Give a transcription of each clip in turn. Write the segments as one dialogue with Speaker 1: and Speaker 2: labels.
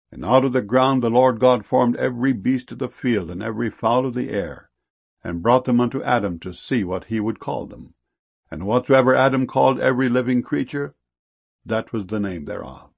Speaker 1: And out of the ground the Lord God formed every beast of the field and every fowl of the air, and brought them unto Adam to see what he would call them. And whatsoever Adam called every living creature, that was the name thereof.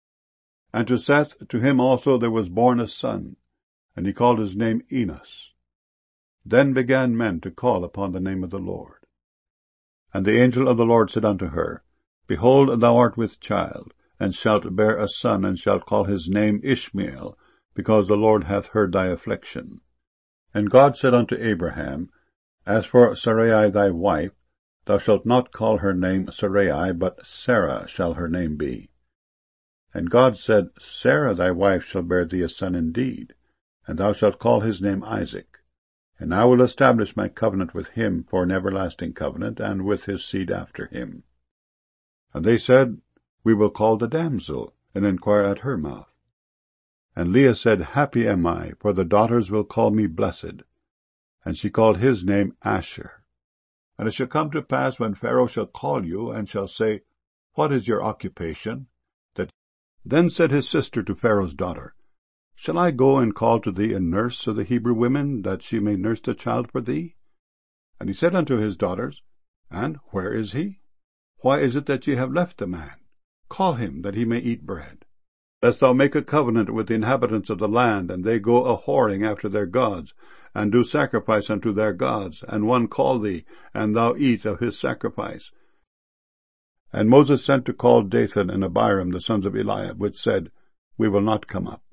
Speaker 1: And to Seth, to him also there was born a son, and he called his name Enos. Then began men to call upon the name of the Lord. And the angel of the Lord said unto her, Behold, thou art with child, and shalt bear a son, and shalt call his name Ishmael, because the Lord hath heard thy affliction. And God said unto Abraham, As for Sarai thy wife, thou shalt not call her name Sarai, but Sarah shall her name be. And God said, Sarah thy wife shall bear thee a son indeed, and thou shalt call his name Isaac. And I will establish my covenant with him for an everlasting covenant, and with his seed after him. And they said, We will call the damsel, and inquire at her mouth. And Leah said, Happy am I, for the daughters will call me blessed. And she called his name Asher. And it shall come to pass, when Pharaoh shall call you, and shall say, What is your occupation? Then said his sister to Pharaoh's daughter, Shall I go and call to thee a nurse of the Hebrew women, that she may nurse the child for thee? And he said unto his daughters, And where is he? Why is it that ye have left the man? Call him, that he may eat bread. Lest thou make a covenant with the inhabitants of the land, and they go a-whoring after their gods, and do sacrifice unto their gods, and one call thee, and thou eat of his sacrifice. And Moses sent to call Dathan and Abiram, the sons of Eliab, which said, We will not come up.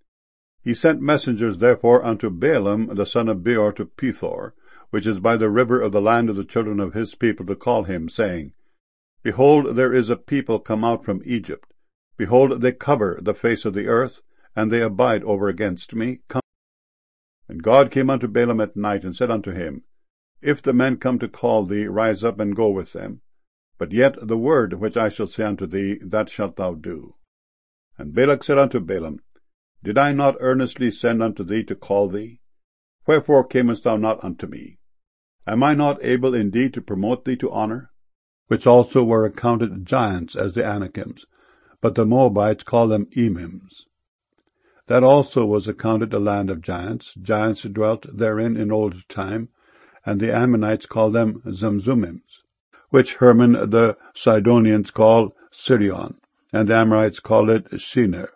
Speaker 1: He sent messengers therefore unto Balaam the son of Beor to Pethor, which is by the river of the land of the children of his people, to call him, saying, Behold, there is a people come out from Egypt. Behold, they cover the face of the earth, and they abide over against me. Come. And God came unto Balaam at night, and said unto him, If the men come to call thee, rise up and go with them. But yet the word which I shall say unto thee, that shalt thou do. And Balak said unto Balaam, Did I not earnestly send unto thee to call thee? Wherefore camest thou not unto me? Am I not able indeed to promote thee to honor? Which also were accounted giants as the Anakims, but the Moabites call them Emims. That also was accounted a land of giants. Giants dwelt therein in old time, and the Ammonites call them Zamzummims, which Hermon the Sidonians call Sirion, and the Amorites call it Shinar.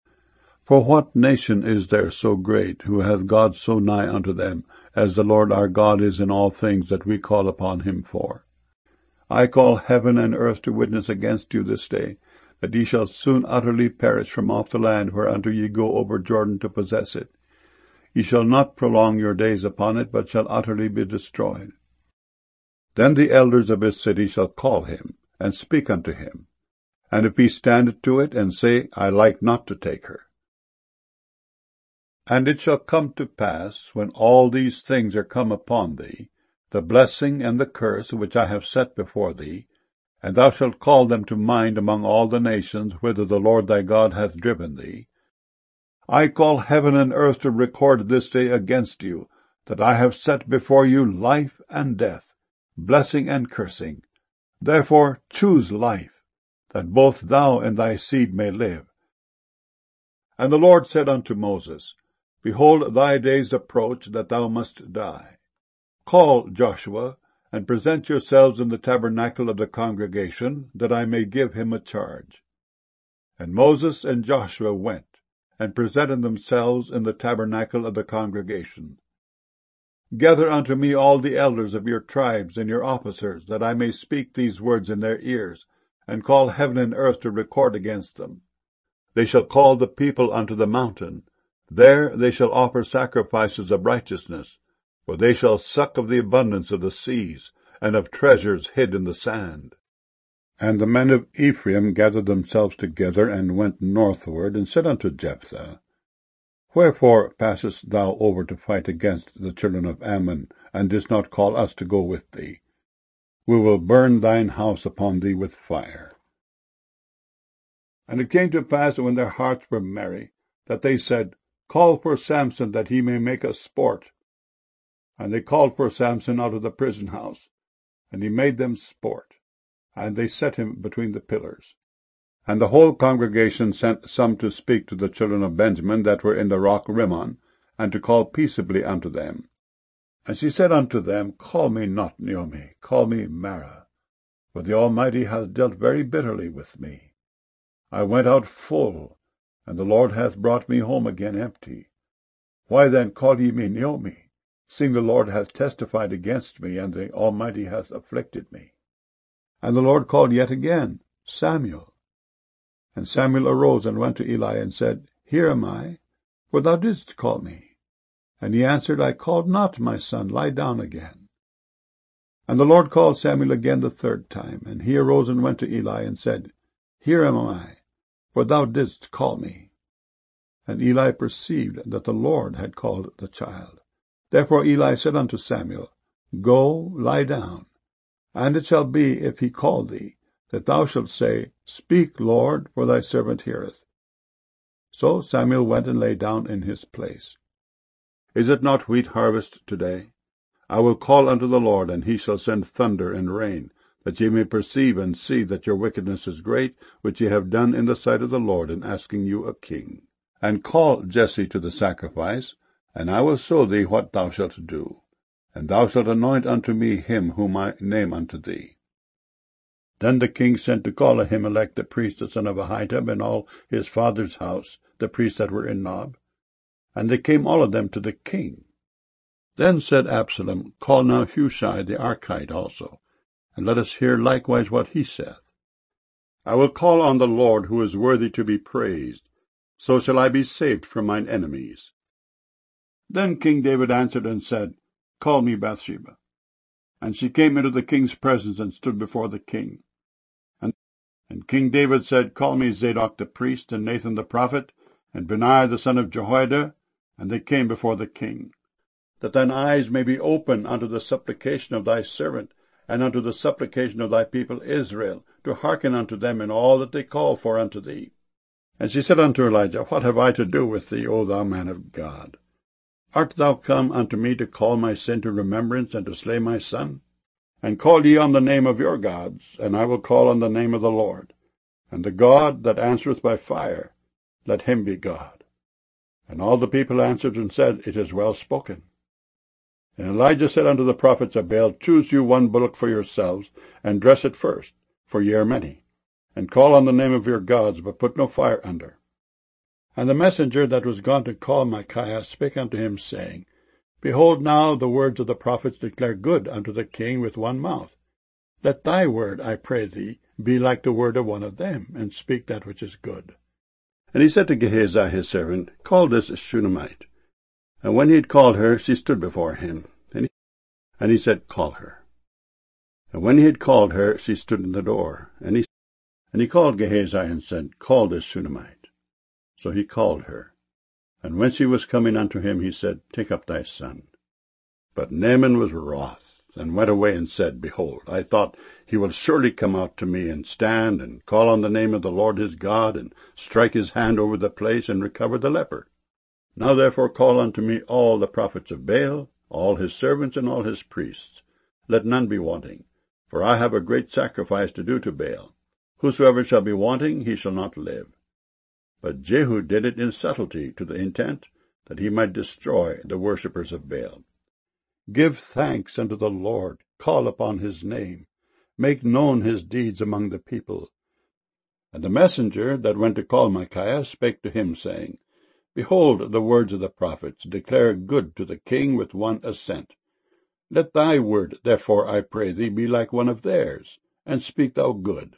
Speaker 1: For what nation is there so great, who hath God so nigh unto them, as the Lord our God is in all things that we call upon him for? I call heaven and earth to witness against you this day, that ye shall soon utterly perish from off the land whereunto ye go over Jordan to possess it. Ye shall not prolong your days upon it, but shall utterly be destroyed. Then the elders of his city shall call him, and speak unto him. And if he stand to it, and say, I like not to take her. And it shall come to pass, when all these things are come upon thee, the blessing and the curse which I have set before thee, and thou shalt call them to mind among all the nations whither the Lord thy God hath driven thee. I call heaven and earth to record this day against you, that I have set before you life and death, blessing and cursing. Therefore choose life, that both thou and thy seed may live. And the Lord said unto Moses, Behold, thy days approach, that thou must die. Call Joshua, and present yourselves in the tabernacle of the congregation, that I may give him a charge. And Moses and Joshua went, and presented themselves in the tabernacle of the congregation. Gather unto me all the elders of your tribes and your officers, that I may speak these words in their ears, and call heaven and earth to record against them. They shall call the people unto the mountain. There they shall offer sacrifices of righteousness, for they shall suck of the abundance of the seas, and of treasures hid in the sand. And the men of Ephraim gathered themselves together, and went northward, and said unto Jephthah, Wherefore passest thou over to fight against the children of Ammon, and didst not call us to go with thee? We will burn thine house upon thee with fire. And it came to pass, when their hearts were merry, that they said, Call for Samson, that he may make us sport. And they called for Samson out of the prison house, and he made them sport, and they set him between the pillars. And the whole congregation sent some to speak to the children of Benjamin that were in the rock Rimmon, and to call peaceably unto them. And she said unto them, Call me not Naomi, call me Mara, for the Almighty hath dealt very bitterly with me. I went out full, and the Lord hath brought me home again empty. Why then call ye me Naomi, seeing the Lord hath testified against me, and the Almighty hath afflicted me? And the Lord called yet again, Samuel. And Samuel arose and went to Eli, and said, Here am I, for thou didst call me. And he answered, I called not, my son, lie down again. And the Lord called Samuel again the third time, and he arose and went to Eli, and said, Here am I, for thou didst call me. And Eli perceived that the Lord had called the child. Therefore Eli said unto Samuel, Go, lie down. And it shall be, if he call thee, that thou shalt say, Speak, Lord, for thy servant heareth. So Samuel went and lay down in his place. Is it not wheat harvest today? I will call unto the Lord, and he shall send thunder and rain, that ye may perceive and see that your wickedness is great, which ye have done in the sight of the Lord, in asking you a king. And call Jesse to the sacrifice, and I will show thee what thou shalt do. And thou shalt anoint unto me him whom I name unto thee. Then the king sent to call Ahimelech the priest, the son of Ahitub, and all his father's house, the priests that were in Nob. And they came all of them to the king. Then said Absalom, Call now Hushai the Archite also, and let us hear likewise what he saith. I will call on the Lord, who is worthy to be praised. So shall I be saved from mine enemies. Then King David answered and said, Call me Bathsheba. And she came into the king's presence and stood before the king. And King David said, Call me Zadok the priest, and Nathan the prophet, and Benaiah the son of Jehoiada. And they came before the king. That thine eyes may be open unto the supplication of thy servant, and unto the supplication of thy people Israel, to hearken unto them in all that they call for unto thee. And she said unto Elijah, What have I to do with thee, O thou man of God? Art thou come unto me to call my sin to remembrance, and to slay my son? And call ye on the name of your gods, and I will call on the name of the Lord. And the God that answereth by fire, let him be God. And all the people answered and said, It is well spoken. And Elijah said unto the prophets of Baal, Choose you one bullock for yourselves, and dress it first, for ye are many. And call on the name of your gods, but put no fire under. And the messenger that was gone to call Micaiah spake unto him, saying, Behold, now the words of the prophets declare good unto the king with one mouth. Let thy word, I pray thee, be like the word of one of them, and speak that which is good. And he said to Gehazi his servant, Call this Shunammite. And when he had called her, she stood before him. And he said, Call her. And when he had called her, she stood in the door. And he called Gehazi and said, Call this Shunammite. So he called her. And when she was coming unto him, he said, Take up thy son. But Naaman was wroth, and went away and said, Behold, I thought he will surely come out to me, and stand, and call on the name of the Lord his God, and strike his hand over the place, and recover the leper. Now therefore call unto me all the prophets of Baal, all his servants, and all his priests. Let none be wanting, for I have a great sacrifice to do to Baal. Whosoever shall be wanting, he shall not live. But Jehu did it in subtlety, to the intent that he might destroy the worshippers of Baal. Give thanks unto the Lord, call upon his name, make known his deeds among the people. And the messenger that went to call Micaiah spake to him, saying, Behold, the words of the prophets declare good to the king with one assent. Let thy word, therefore, I pray thee, be like one of theirs, and speak thou good.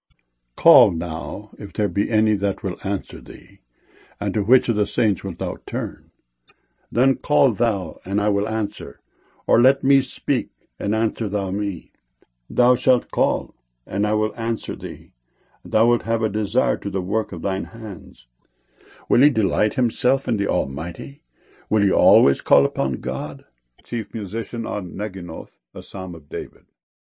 Speaker 1: Call now, if there be any that will answer thee, and to which of the saints wilt thou turn? Then call thou, and I will answer, or let me speak, and answer thou me. Thou shalt call, and I will answer thee. Thou wilt have a desire to the work of thine hands. Will he delight himself in the Almighty? Will he always call upon God? Chief musician on Neginoth, a psalm of David.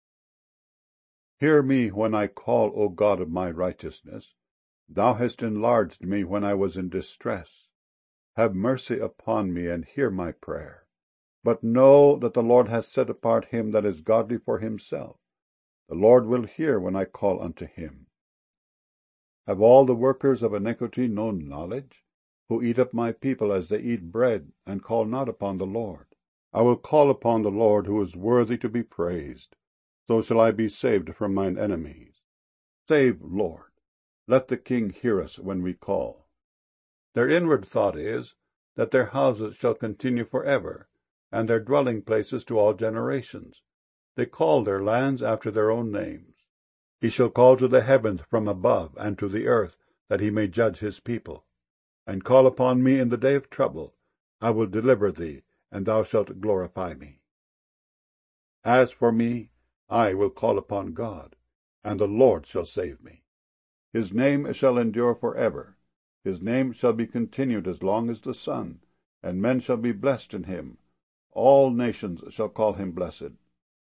Speaker 1: Hear me when I call, O God of my righteousness. Thou hast enlarged me when I was in distress. Have mercy upon me, and hear my prayer. But know that the Lord hath set apart him that is godly for himself. The Lord will hear when I call unto him. Have all the workers of iniquity no knowledge, who eat up my people as they eat bread, and call not upon the Lord? I will call upon the Lord, who is worthy to be praised. So shall I be saved from mine enemies. Save, Lord. Let the King hear us when we call. Their inward thought is, that their houses shall continue forever, and their dwelling places to all generations. They call their lands after their own names. He shall call to the heavens from above, and to the earth, that he may judge his people. And call upon me in the day of trouble. I will deliver thee, and thou shalt glorify me. As for me, I will call upon God, and the Lord shall save me. His name shall endure forever. His name shall be continued as long as the sun, and men shall be blessed in him. All nations shall call him blessed.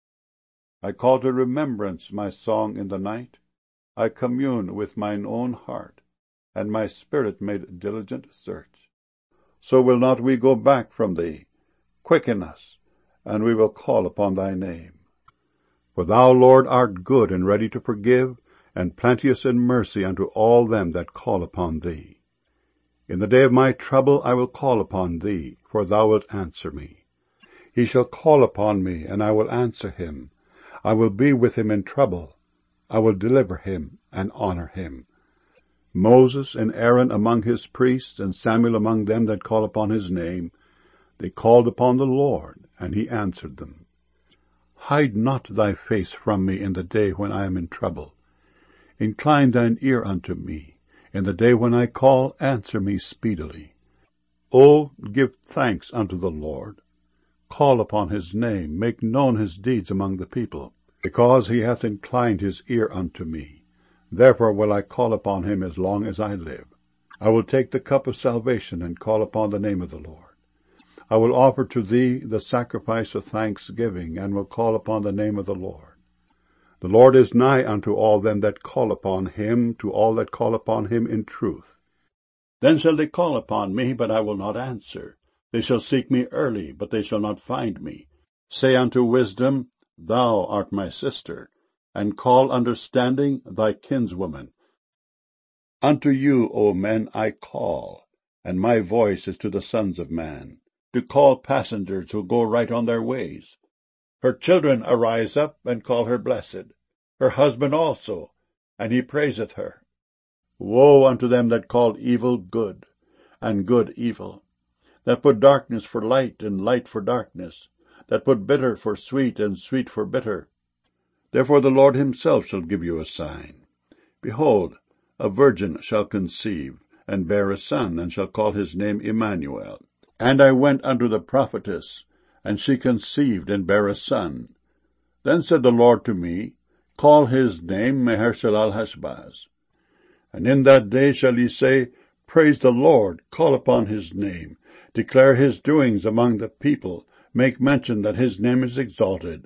Speaker 1: I call to remembrance my song in the night. I commune with mine own heart, and my spirit made diligent search. So will not we go back from thee. Quicken us, and we will call upon thy name. For thou, Lord, art good and ready to forgive, and plenteous in mercy unto all them that call upon thee. In the day of my trouble I will call upon thee, for thou wilt answer me. He shall call upon me, and I will answer him. I will be with him in trouble. I will deliver him and honor him. Moses and Aaron among his priests, and Samuel among them that call upon his name, they called upon the Lord, and he answered them. Hide not thy face from me in the day when I am in trouble. Incline thine ear unto me. In the day when I call, answer me speedily. O give thanks unto the Lord. Call upon his name, make known his deeds among the people. Because he hath inclined his ear unto me, therefore will I call upon him as long as I live. I will take the cup of salvation, and call upon the name of the Lord. I will offer to thee the sacrifice of thanksgiving, and will call upon the name of the Lord. The Lord is nigh unto all them that call upon him, to all that call upon him in truth. Then shall they call upon me, but I will not answer. They shall seek me early, but they shall not find me. Say unto wisdom, Thou art my sister, and call understanding thy kinswoman. Unto you, O men, I call, and my voice is to the sons of man, to call passengers who go right on their ways. Her children arise up, and call her blessed, her husband also, and he praiseth her. Woe unto them that call evil good, and good evil, that put darkness for light, and light for darkness, that put bitter for sweet, and sweet for bitter. Therefore the Lord himself shall give you a sign. Behold, a virgin shall conceive, and bear a son, and shall call his name Emmanuel. And I went unto the prophetess, and she conceived, and bare a son. Then said the Lord to me, Call his name Maher-shalal-hash-baz. And in that day shall ye say, Praise the Lord, call upon his name, declare his doings among the people, make mention that his name is exalted.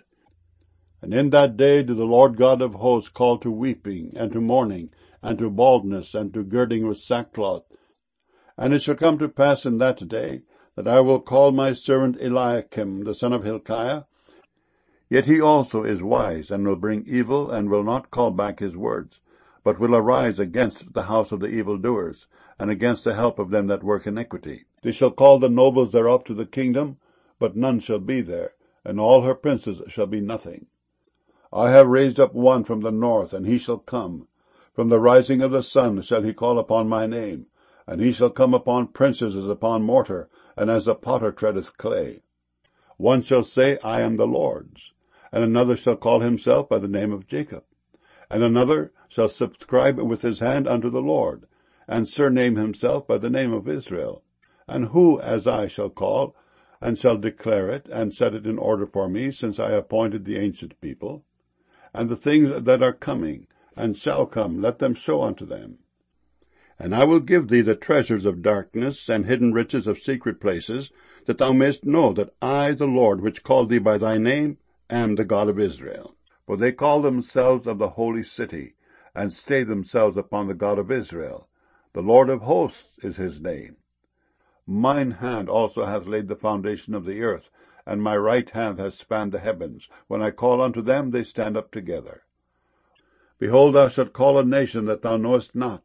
Speaker 1: And in that day do the Lord God of hosts call to weeping, and to mourning, and to baldness, and to girding with sackcloth. And it shall come to pass in that day, that I will call my servant Eliakim, the son of Hilkiah. Yet he also is wise, and will bring evil, and will not call back his words, but will arise against the house of the evildoers, and against the help of them that work iniquity. They shall call the nobles thereof to the kingdom, but none shall be there, and all her princes shall be nothing. I have raised up one from the north, and he shall come. From the rising of the sun shall he call upon my name, and he shall come upon princes as upon mortar, and as the potter treadeth clay. One shall say, I am the Lord's, and another shall call himself by the name of Jacob, and another shall subscribe with his hand unto the Lord, and surname himself by the name of Israel. And who, as I, shall call, and shall declare it, and set it in order for me, since I appointed the ancient people? And the things that are coming, and shall come, let them show unto them. And I will give thee the treasures of darkness, and hidden riches of secret places, that thou mayest know that I, the Lord, which called thee by thy name, am the God of Israel. For they call themselves of the holy city, and stay themselves upon the God of Israel. The Lord of hosts is his name. Mine hand also hath laid the foundation of the earth, and my right hand hath spanned the heavens. When I call unto them, they stand up together. Behold, thou shalt call a nation that thou knowest not,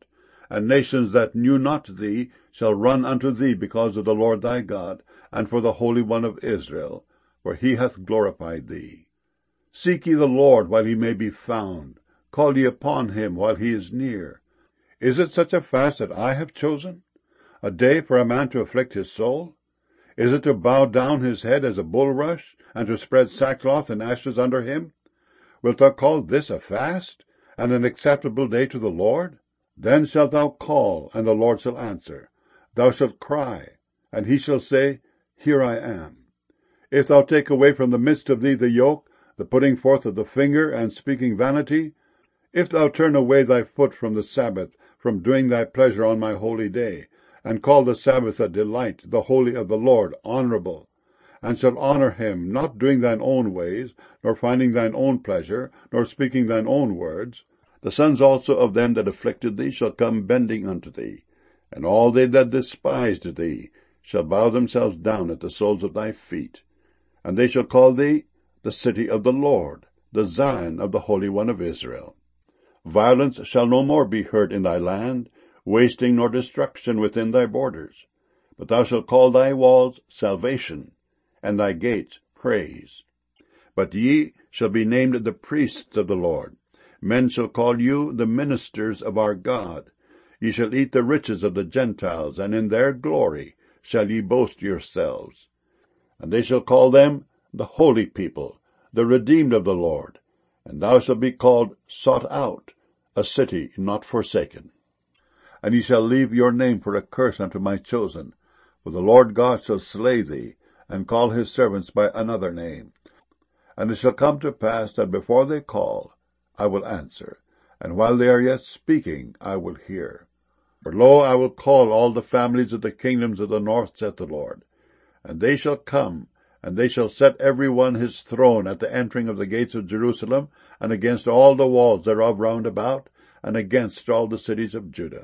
Speaker 1: and nations that knew not thee shall run unto thee because of the Lord thy God, and for the Holy One of Israel, for he hath glorified thee. Seek ye the Lord while he may be found. Call ye upon him while he is near. Is it such a fast that I have chosen? A day for a man to afflict his soul? Is it to bow down his head as a bulrush, and to spread sackcloth and ashes under him? Wilt thou call this a fast, and an acceptable day to the Lord? Then shalt thou call, and the Lord shall answer. Thou shalt cry, and he shall say, Here I am. If thou take away from the midst of thee the yoke, the putting forth of the finger, and speaking vanity, if thou turn away thy foot from the Sabbath, from doing thy pleasure on my holy day, and call the Sabbath a delight, the holy of the Lord honorable, and shalt honor him, not doing thine own ways, nor finding thine own pleasure, nor speaking thine own words, the sons also of them that afflicted thee shall come bending unto thee, and all they that despised thee shall bow themselves down at the soles of thy feet. And they shall call thee the city of the Lord, the Zion of the Holy One of Israel. Violence shall no more be heard in thy land, wasting nor destruction within thy borders. But thou shalt call thy walls salvation, and thy gates praise. But ye shall be named the priests of the Lord. Men shall call you the ministers of our God. Ye shall eat the riches of the Gentiles, and in their glory shall ye boast yourselves. And they shall call them the holy people, the redeemed of the Lord. And thou shalt be called sought out, a city not forsaken. And ye shall leave your name for a curse unto my chosen, for the Lord God shall slay thee, and call his servants by another name. And it shall come to pass that before they call, I will answer, and while they are yet speaking, I will hear. For lo, I will call all the families of the kingdoms of the north, saith the Lord. And they shall come, and they shall set every one his throne at the entering of the gates of Jerusalem, and against all the walls thereof round about, and against all the cities of Judah.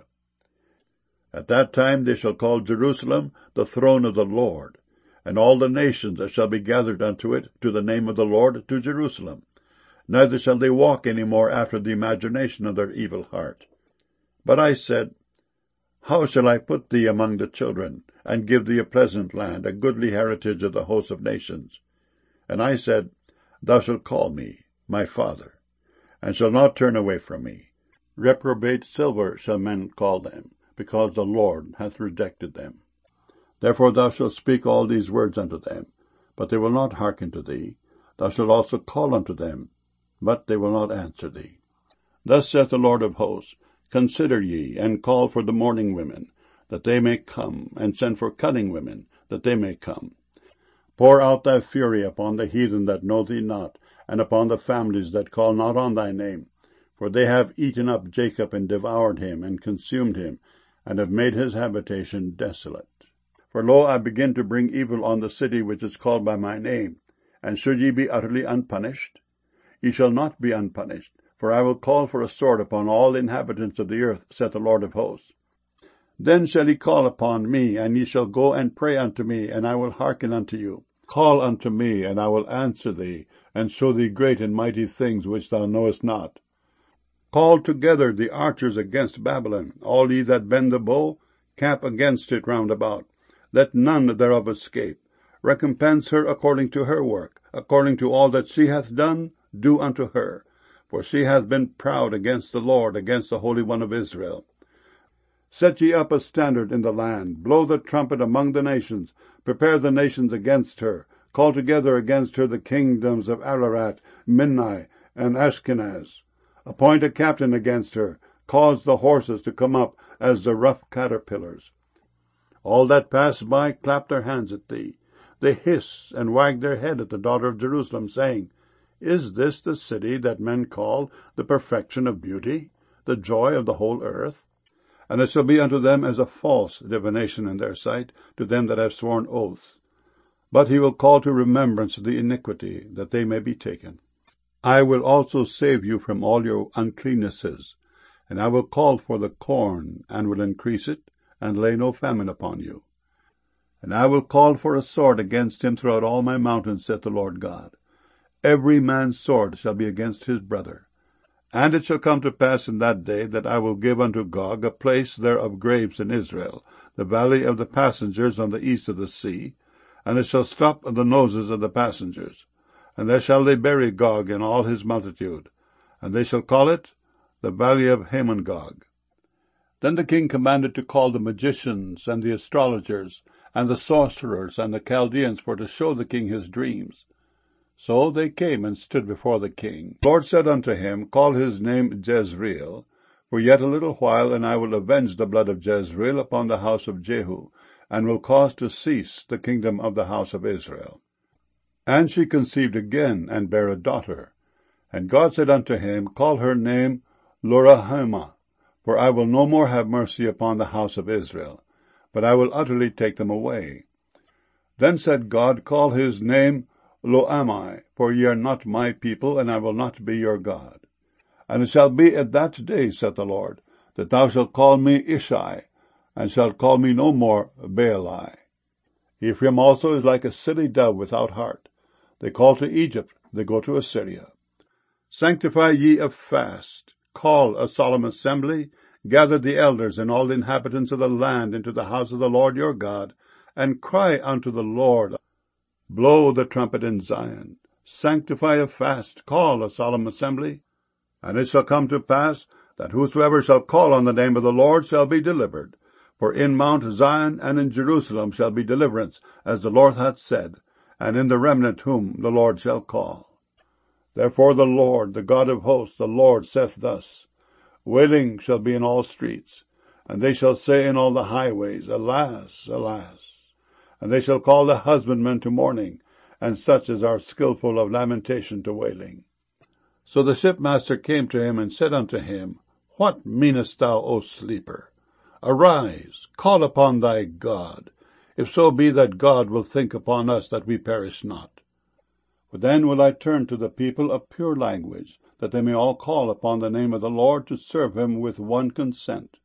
Speaker 1: At that time they shall call Jerusalem the throne of the Lord, and all the nations that shall be gathered unto it to the name of the Lord to Jerusalem. Neither shall they walk any more after the imagination of their evil heart. But I said, How shall I put thee among the children, and give thee a pleasant land, a goodly heritage of the hosts of nations? And I said, Thou shalt call me, my Father, and shall not turn away from me. Reprobate silver shall men call them, because the Lord hath rejected them. Therefore thou shalt speak all these words unto them, but they will not hearken to thee. Thou shalt also call unto them, but they will not answer thee. Thus saith the Lord of hosts, Consider ye, and call for the mourning women, that they may come, and send for cunning women, that they may come. Pour out thy fury upon the heathen that know thee not, and upon the families that call not on thy name. For they have eaten up Jacob, and devoured him, and consumed him, and have made his habitation desolate. For lo, I begin to bring evil on the city which is called by my name. And should ye be utterly unpunished? Ye shall not be unpunished, for I will call for a sword upon all the inhabitants of the earth, saith the Lord of hosts. Then shall ye call upon me, and ye shall go and pray unto me, and I will hearken unto you. Call unto me, and I will answer thee, and show thee great and mighty things which thou knowest not. Call together the archers against Babylon, all ye that bend the bow, camp against it round about. Let none thereof escape. Recompense her according to her work, according to all that she hath done, do unto her. For she hath been proud against the Lord, against the Holy One of Israel. Set ye up a standard in the land, blow the trumpet among the nations, prepare the nations against her, call together against her the kingdoms of Ararat, Minni, and Ashkenaz. Appoint a captain against her, cause the horses to come up as the rough caterpillars. All that pass by clap their hands at thee. They hiss and wag their head at the daughter of Jerusalem, saying, Is this the city that men call the perfection of beauty, the joy of the whole earth? And it shall be unto them as a false divination in their sight, to them that have sworn oaths. But he will call to remembrance the iniquity, that they may be taken. I will also save you from all your uncleannesses, and I will call for the corn, and will increase it, and lay no famine upon you. And I will call for a sword against him throughout all my mountains, saith the Lord God. Every man's sword shall be against his brother. And it shall come to pass in that day that I will give unto Gog a place there of graves in Israel, the valley of the passengers on the east of the sea, and it shall stop the noses of the passengers. And there shall they bury Gog in all his multitude, and they shall call it the valley of Hamon-Gog. Then the king commanded to call the magicians and the astrologers and the sorcerers and the Chaldeans for to show the king his dreams. So they came and stood before the king. The Lord said unto him, Call his name Jezreel, for yet a little while, and I will avenge the blood of Jezreel upon the house of Jehu, and will cause to cease the kingdom of the house of Israel. And she conceived again, and bare a daughter. And God said unto him, Call her name Lo-ruhamah, for I will no more have mercy upon the house of Israel, but I will utterly take them away. Then said God, Call his name Lo-ammi, for ye are not my people, and I will not be your God. And it shall be at that day, saith the Lord, that thou shalt call me Ishai, and shalt call me no more Baali. Ephraim also is like a silly dove without heart. They call to Egypt, they go to Assyria. Sanctify ye a fast, call a solemn assembly, gather the elders and all the inhabitants of the land into the house of the Lord your God, and cry unto the Lord. Blow the trumpet in Zion, sanctify a fast, call a solemn assembly. And it shall come to pass that whosoever shall call on the name of the Lord shall be delivered. For in Mount Zion and in Jerusalem shall be deliverance, as the Lord hath said, and in the remnant whom the Lord shall call. Therefore the Lord, the God of hosts, the Lord saith thus, Wailing shall be in all streets, and they shall say in all the highways, Alas, alas. And they shall call the husbandmen to mourning, and such as are skillful of lamentation to wailing. So the shipmaster came to him and said unto him, What meanest thou, O sleeper? Arise, call upon thy God, if so be that God will think upon us that we perish not. For then will I turn to the people a pure language, that they may all call upon the name of the Lord to serve him with one consent.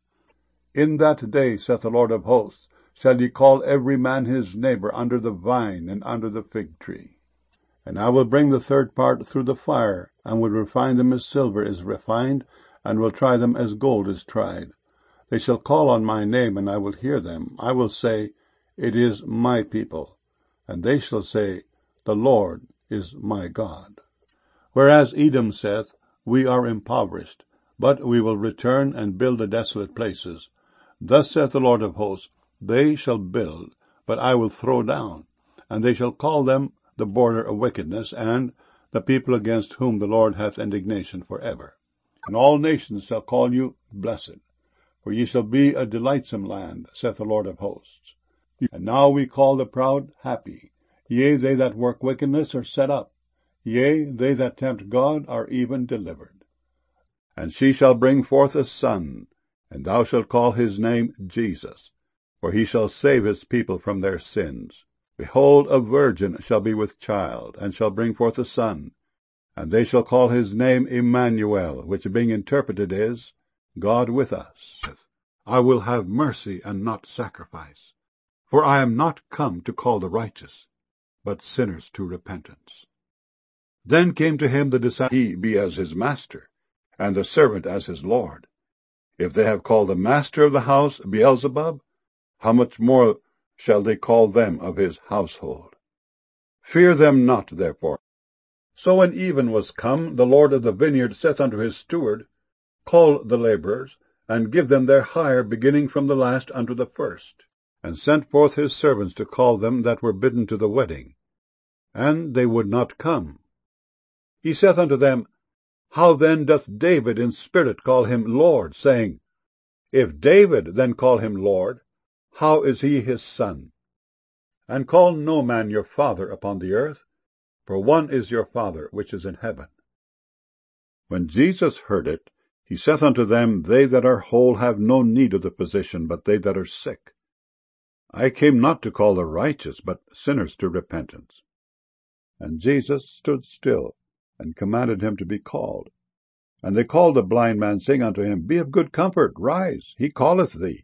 Speaker 1: In that day, saith the Lord of hosts, shall ye call every man his neighbor under the vine and under the fig tree. And I will bring the third part through the fire, and will refine them as silver is refined, and will try them as gold is tried. They shall call on my name, and I will hear them. I will say, It is my people. And they shall say, The Lord is my God. Whereas Edom saith, We are impoverished, but we will return and build the desolate places. Thus saith the Lord of hosts, They shall build, but I will throw down, and they shall call them the border of wickedness, and the people against whom the Lord hath indignation for ever. And all nations shall call you blessed, for ye shall be a delightsome land, saith the Lord of hosts. And now we call the proud happy. Yea, they that work wickedness are set up. Yea, they that tempt God are even delivered. And she shall bring forth a son, and thou shalt call his name Jesus, for he shall save his people from their sins. Behold, a virgin shall be with child, and shall bring forth a son, and they shall call his name Emmanuel, which being interpreted is, God with us. I will have mercy and not sacrifice, for I am not come to call the righteous, but sinners to repentance. Then came to him the disciple, he be as his master, and the servant as his Lord. If they have called the master of the house Beelzebub, how much more shall they call them of his household? Fear them not, therefore. So when even was come, the Lord of the vineyard saith unto his steward, Call the laborers, and give them their hire, beginning from the last unto the first. And sent forth his servants to call them that were bidden to the wedding. And they would not come. He saith unto them, How then doth David in spirit call him Lord, saying, If David then call him Lord, how is he his son? And call no man your father upon the earth, for one is your Father which is in heaven. When Jesus heard it, he saith unto them, They that are whole have no need of the physician, but they that are sick. I came not to call the righteous, but sinners to repentance. And Jesus stood still, and commanded him to be called. And they called the blind man, saying unto him, Be of good comfort, rise, he calleth thee.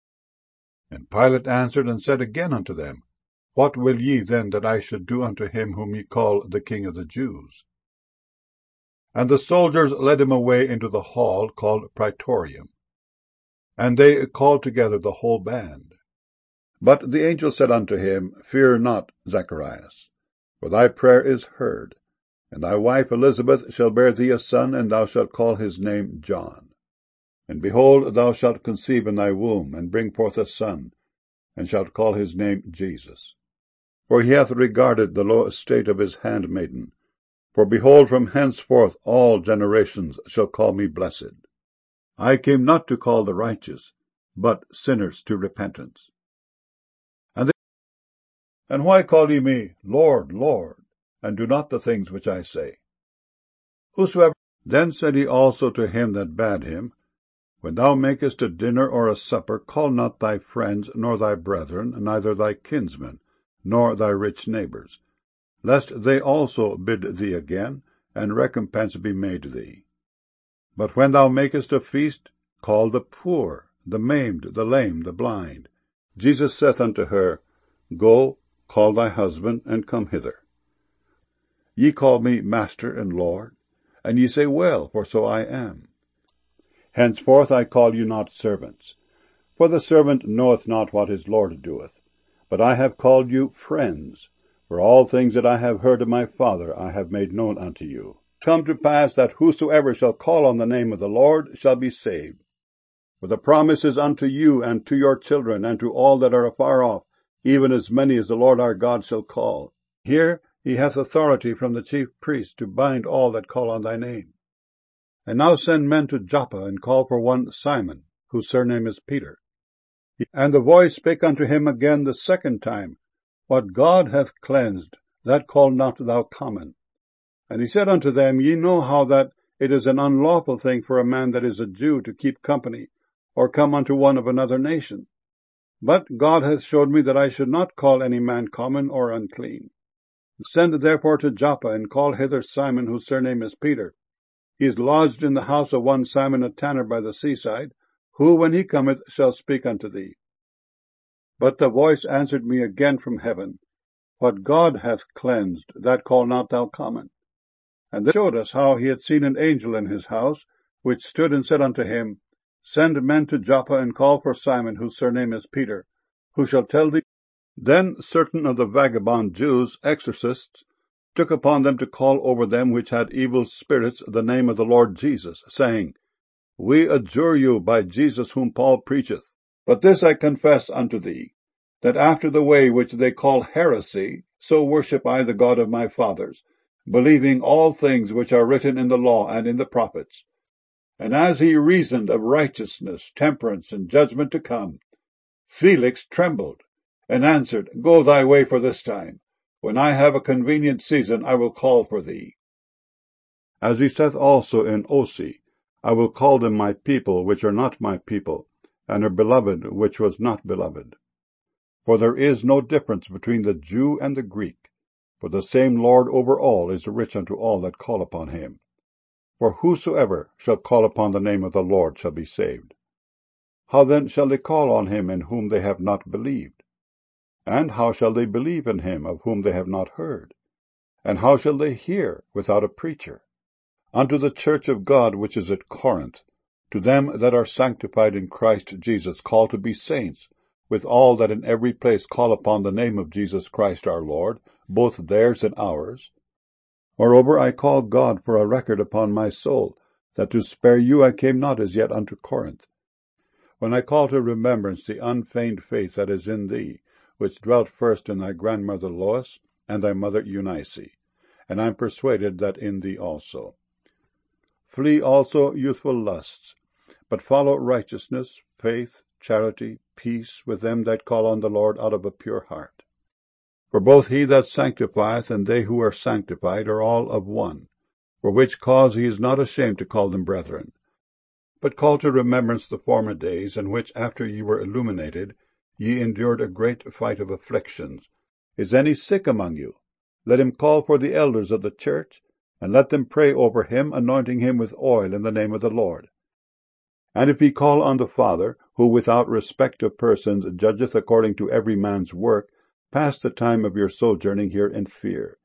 Speaker 1: And Pilate answered and said again unto them, What will ye then that I should do unto him whom ye call the King of the Jews? And the soldiers led him away into the hall called Praetorium. And they called together the whole band. But the angel said unto him, Fear not, Zacharias, for thy prayer is heard, and thy wife Elizabeth shall bear thee a son, and thou shalt call his name John. And behold, thou shalt conceive in thy womb, and bring forth a son, and shalt call his name Jesus. For he hath regarded the low estate of his handmaiden. For behold, from henceforth all generations shall call me blessed. I came not to call the righteous, but sinners to repentance. And why call ye me, Lord, Lord, and do not the things which I say? Whosoever. Then said he also to him that bade him, When thou makest a dinner or a supper, call not thy friends, nor thy brethren, neither thy kinsmen, nor thy rich neighbors, lest they also bid thee again, and recompense be made thee. But when thou makest a feast, call the poor, the maimed, the lame, the blind. Jesus saith unto her, Go, call thy husband, and come hither. Ye call me Master and Lord, and ye say, Well, for so I am. Henceforth I call you not servants, for the servant knoweth not what his Lord doeth. But I have called you friends, for all things that I have heard of my Father I have made known unto you. Come to pass that whosoever shall call on the name of the Lord shall be saved. For the promise is unto you, and to your children, and to all that are afar off, even as many as the Lord our God shall call. Here he hath authority from the chief priest to bind all that call on thy name. And now send men to Joppa, and call for one Simon, whose surname is Peter. And the voice spake unto him again the second time, What God hath cleansed, that call not thou common. And he said unto them, Ye know how that it is an unlawful thing for a man that is a Jew to keep company, or come unto one of another nation. But God hath showed me that I should not call any man common or unclean. Send therefore to Joppa, and call hither Simon, whose surname is Peter. He is lodged in the house of one Simon a tanner by the seaside, who, when he cometh, shall speak unto thee. But the voice answered me again from heaven, What God hath cleansed, that call not thou common. And they showed us how he had seen an angel in his house, which stood and said unto him, Send men to Joppa, and call for Simon, whose surname is Peter, who shall tell thee. Then certain of the vagabond Jews, exorcists, took upon them to call over them which had evil spirits the name of the Lord Jesus, saying, We adjure you by Jesus whom Paul preacheth. But this I confess unto thee, that after the way which they call heresy, so worship I the God of my fathers, believing all things which are written in the law and in the prophets. And as he reasoned of righteousness, temperance, and judgment to come, Felix trembled, and answered, Go thy way for this time. When I have a convenient season, I will call for thee. As he saith also in Osee, I will call them my people, which are not my people, and her beloved, which was not beloved. For there is no difference between the Jew and the Greek, for the same Lord over all is rich unto all that call upon him. For whosoever shall call upon the name of the Lord shall be saved. How then shall they call on him in whom they have not believed? And how shall they believe in him of whom they have not heard? And how shall they hear without a preacher? Unto the church of God which is at Corinth, to them that are sanctified in Christ Jesus, called to be saints, with all that in every place call upon the name of Jesus Christ our Lord, both theirs and ours. Moreover, I call God for a record upon my soul, that to spare you I came not as yet unto Corinth. When I call to remembrance the unfeigned faith that is in thee, which dwelt first in thy grandmother Lois and thy mother Eunice, and I am persuaded that in thee also. Flee also youthful lusts, but follow righteousness, faith, charity, peace with them that call on the Lord out of a pure heart. For both he that sanctifieth and they who are sanctified are all of one, for which cause he is not ashamed to call them brethren. But call to remembrance the former days, in which, after ye were illuminated, ye endured a great fight of afflictions. Is any sick among you? Let him call for the elders of the church, and let them pray over him, anointing him with oil in the name of the Lord. And if he call on the Father, who without respect of persons judgeth according to every man's work, pass the time of your sojourning here in fear.